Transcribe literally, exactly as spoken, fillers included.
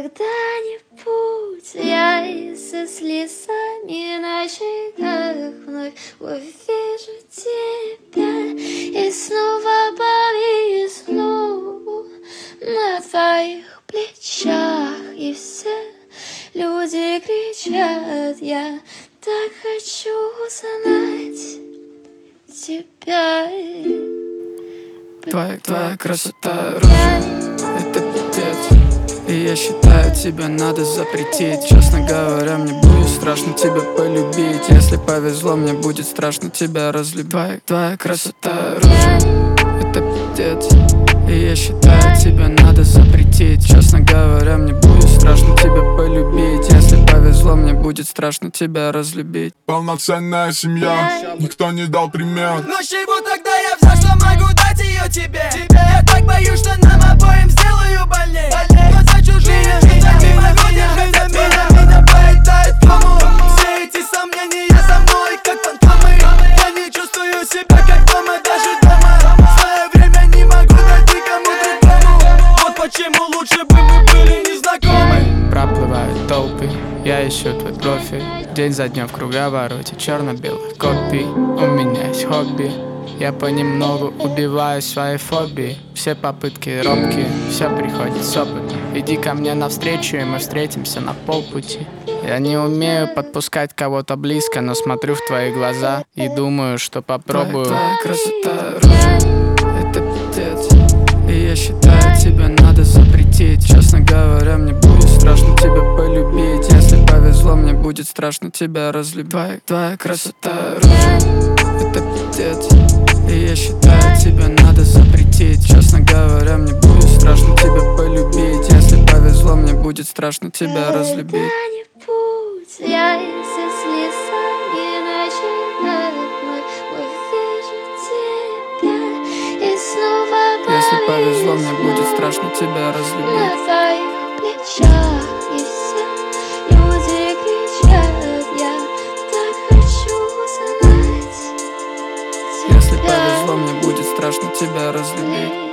когда-нибудь я и со слезами на щеках вновь увижу тебя и снова повисну на твоих плечах, и все люди кричат: я так хочу знать тебя. Твоя, твоя красота, рожа, это пипец. И я считаю, тебе надо запретить. Честно говоря, мне будет страшно тебя полюбить. Если повезло, мне будет страшно тебя разлюбить. Твоя, твоя красота, рожа, это пипец. И я считаю, тебе надо запретить. Честно говоря, мне будет страшно тебя полюбить. Если повезло, мне будет страшно тебя разлюбить. Полноценная семья, никто не дал пример. Но с чего тогда я взял, что могу дать ее тебе? Я так боюсь, что нам обоим сделаю больней. Глаза чужие, меня мимо меня, хотя меня, меня поедает в кому. Все эти сомнения со мной, как фантомы. Я не чувствую себя как дома, даже дома. В свое время не могу дать никому другому. Вот почему лучше бы мы были незнакомы. Проплывают толпы, я ищу твой профиль. День за днем в круговороте черно-белых копий. У меня есть хобби, я понемногу убиваю свои фобии. Все попытки робкие, все приходит с опытом. Иди ко мне навстречу, и мы встретимся на полпути. Я не умею подпускать кого-то близко, но смотрю в твои глаза и думаю, что попробую. Твоя, твоя красота, рожа, это пипец. И я считаю, тебе надо запретить. Честно говоря, мне будет страшно тебя полюбить. Если повезло, мне будет страшно тебя разлюбить. Твоя, твоя красота, рожа, это пипец. И я считаю, тебе надо запретить. Честно говоря, мне будет страшно тебя полюбить. Если повезло, мне будет страшно тебя разлюбить. Когда-нибудь я и со слезами на щеках вновь увижу тебя и снова Если повезло, мне будет страшно тебя разлюбить. на твоих плечах, и все люди кричат: я так хочу знать тебя. Если повезло, мне будет страшно тебя разлюбить.